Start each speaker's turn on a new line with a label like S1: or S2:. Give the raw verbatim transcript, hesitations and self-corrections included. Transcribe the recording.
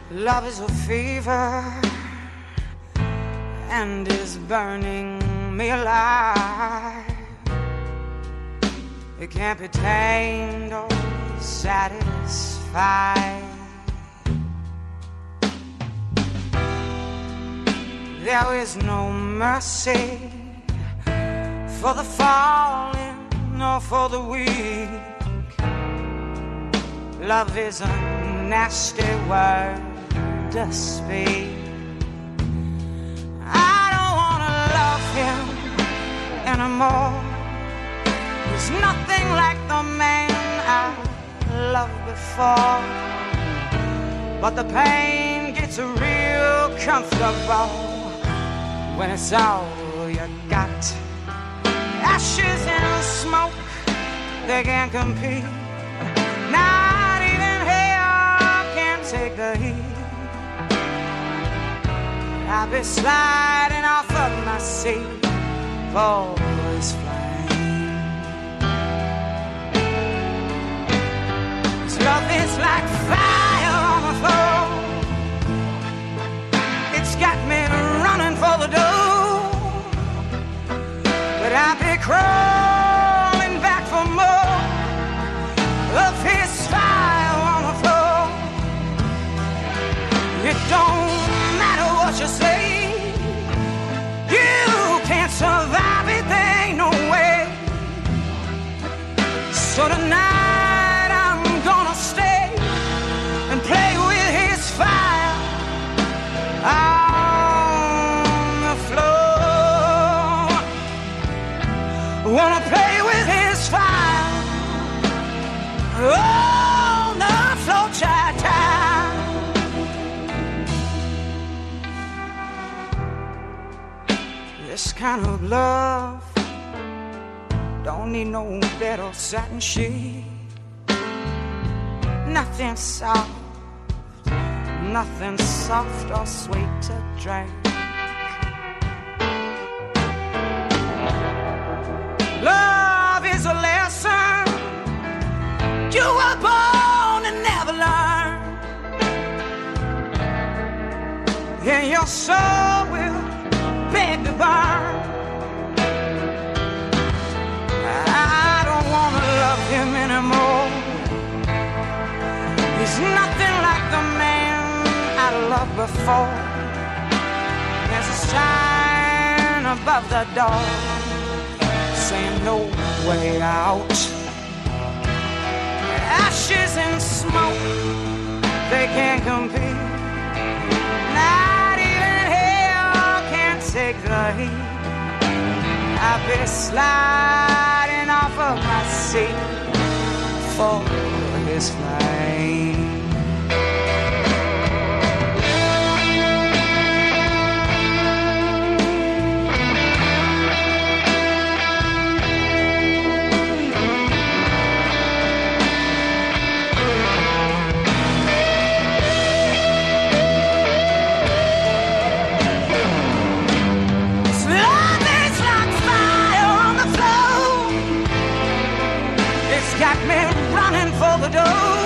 S1: Love is a fever and is burning me alive. It can't be tamed or satisfied. There is no mercy for the fallen or for the weak. Love is a nasty word to speak. I don't wanna love him anymore. There's nothing like the man I loved before. But the pain gets real comfortable when it's all you got. Ashes and smoke, they can't compete. Not even hell can take the heat. I'll be sliding off of my seat for this flame. This love is like fire on the floor. It's got me running for the door, but I'll be crawling back for more of his fire on the floor. It don't matter what you say, you can't survive it, there ain't no way. So tonight I'm gonna stay and play with his fire on the floor. Wanna play with his fire on the floor, child. This kind of love don't need no bed or satin sheet. Nothing soft, nothing soft or sweet to drink. Love is a lesson you were born to never learn, and your soul will beg to burn. I don't wanna love him anymore. He's nothing like the man I loved before. There's a sign above the door saying no way out. Ashes and smoke, they can't compete. Not even hell can take the heat. I'll be sliding off of my seat for his flame. Got me running for the door.